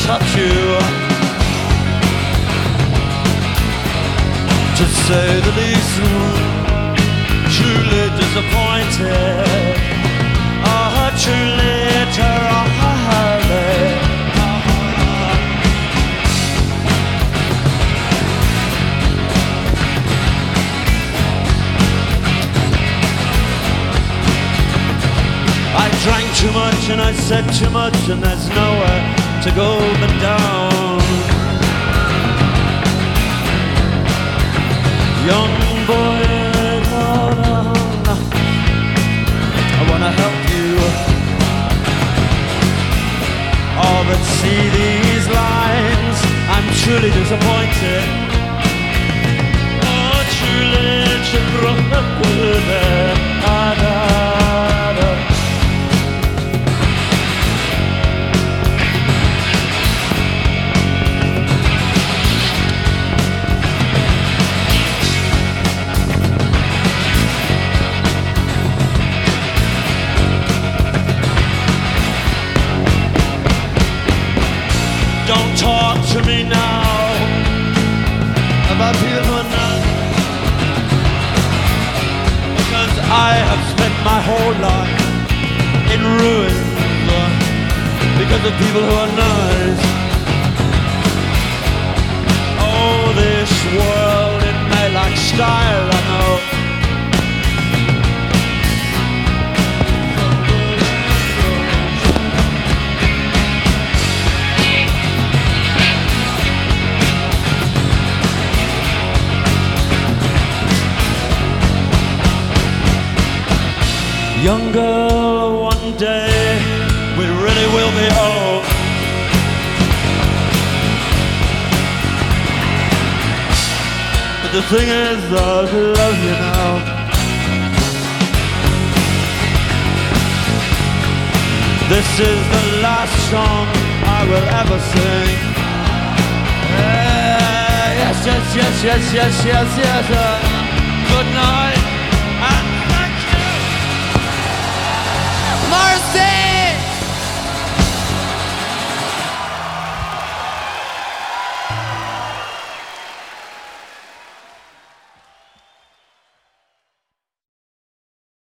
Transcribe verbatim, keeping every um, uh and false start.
touch you, to say the least. Truly disappointed, oh, truly terribly. I drank too much and I said too much, and there's nowhere to go but down. Young boy, hold on, I wanna help you. Oh, but see these lines, I'm truly disappointed. Oh, truly disappointed. Don't talk to me now about people who are not, because I have spent my whole life in ruins because of people who are nice. Oh, this world, it may lack style, I know. Young girl, one day we really will be old. But the thing is, I love you now. This is the last song I will ever sing. Uh, yes, yes, yes, yes, yes, yes, yes. Uh, good night.